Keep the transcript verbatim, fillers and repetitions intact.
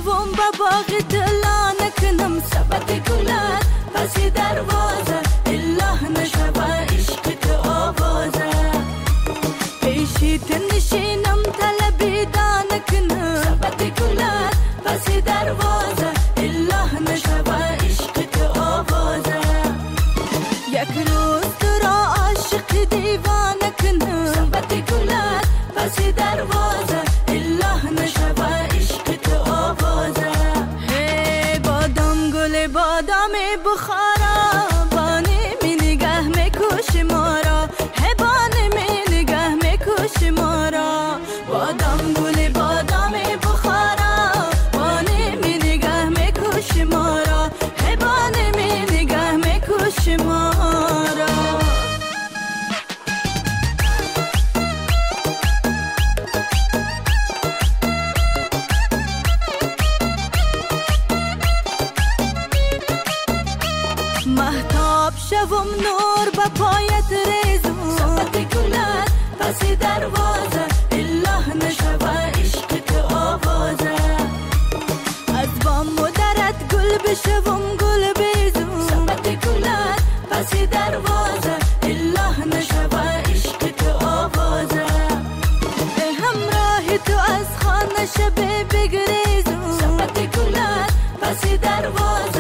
شوم با باغ دلا نکنم سبت گلت پسی دروازه الله نشوه عشق تو آوازه پیشی تنشینم طلبیدا نکنم سبت گلت پسی دروازه الله نشوه عشق تو آوازه یک روز تو را عاشق دیوانه کنم سبت گلت پسی دروازه الله نشوه عشق تو آوازه هی بادام گل بادام بخارا بانی می نگه می کش مارا هی بانی می نگه می کش مارا بادام گل بادام بخارا بانی می نگه می کش مارا هی بانی می نگه می کش مارا مهتاب شوم نور با پایت ریزم سبت گلت پسی دروازه الله نشوه عشق تو آوازه از بام مدرت گل بشوم گل بیزم سبت گلت پسی دروازه الله نشوه عشق تو آوازه همراه تو از خانه شب بگریزم سبت گلت پسی دروازه